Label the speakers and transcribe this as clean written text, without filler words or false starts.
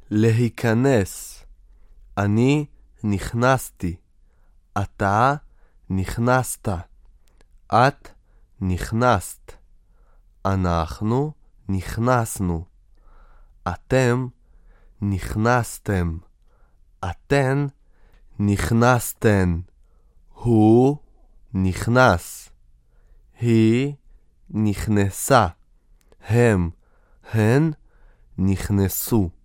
Speaker 1: להיכנס. אני נכנסתי. אתה נכנסת. את נכנסת. אנחנו נכנסנו. אתם נכנסתם. אתן נכנסתן. הוא נכנס. היא נכנסה. הם, הן נכנסו.